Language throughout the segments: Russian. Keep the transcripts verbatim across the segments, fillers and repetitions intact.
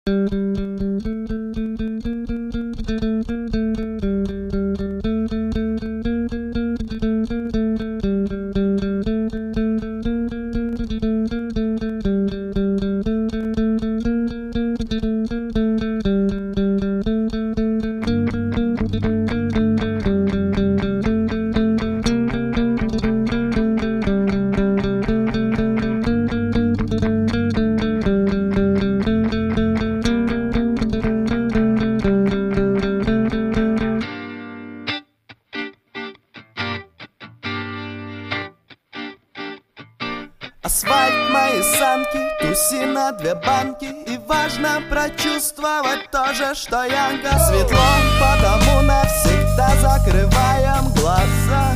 Асфальт, мои санки, туси на две банки. И важно прочувствовать то же, что Янка. Светло, потому навсегда закрываем глаза.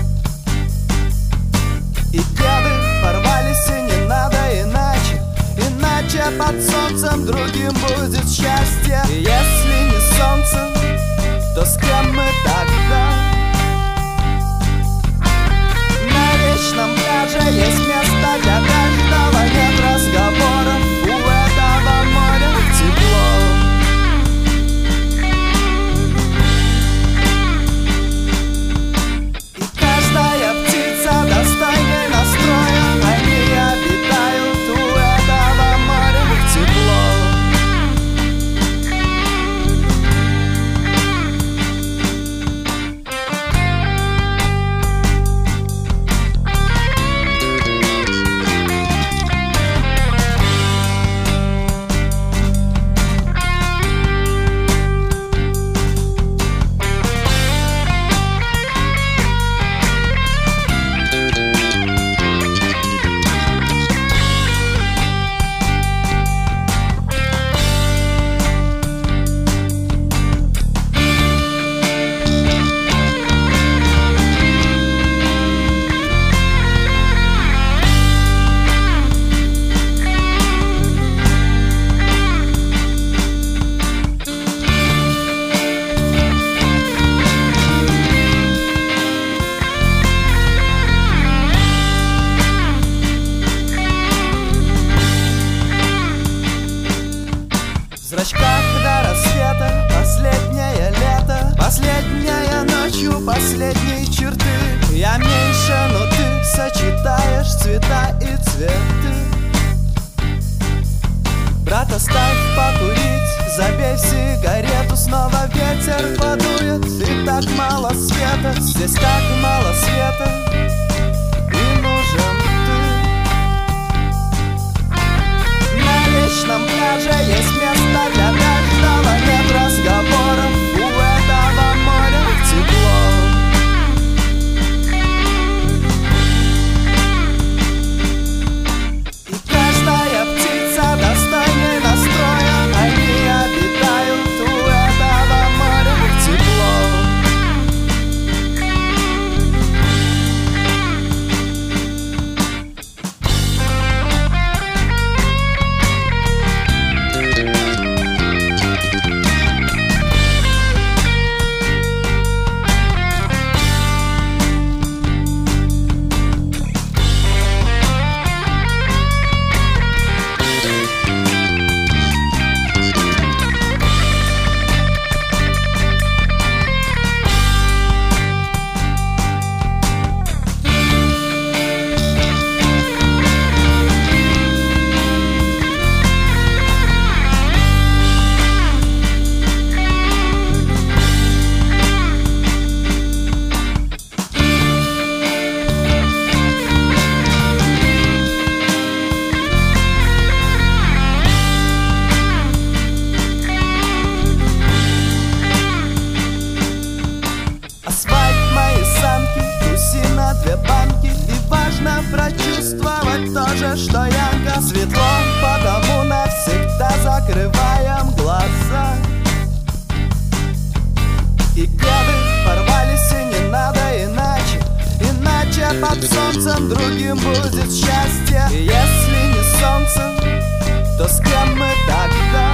И кеды порвались, и не надо иначе. Иначе под солнцем другим будет счастье. И если не солнце, то с кем мы тогда? На вечном пляже есть место для каждого. Нет разговоров, у этого моря тепло. И каждая птица достойной настроя. Они обитают, у этого моря тепло. В зрачках до рассвета последнее лето, последняя ночью последней черты. Я меньше, но ты сочетаешь цвета и цветы. Брат, оставь покурить, забей сигарету. Снова ветер подует, и так мало света. Здесь так мало света, и нужен ты. На вечном пляже есть место для каждого. Нет разговоров, у этого моря тепло. И каждая птица достойной настроя. Они обитают, у этого моря тепло. Асфальт, мои санки, туси на две банки. И важно прочувствовать то же, что Янка. Светло, потому навсегда закрываем глаза. И кеды порвались, и не надо иначе. Иначе под солнцем другим будет счастье. И если не солнце, то с кем мы тогда?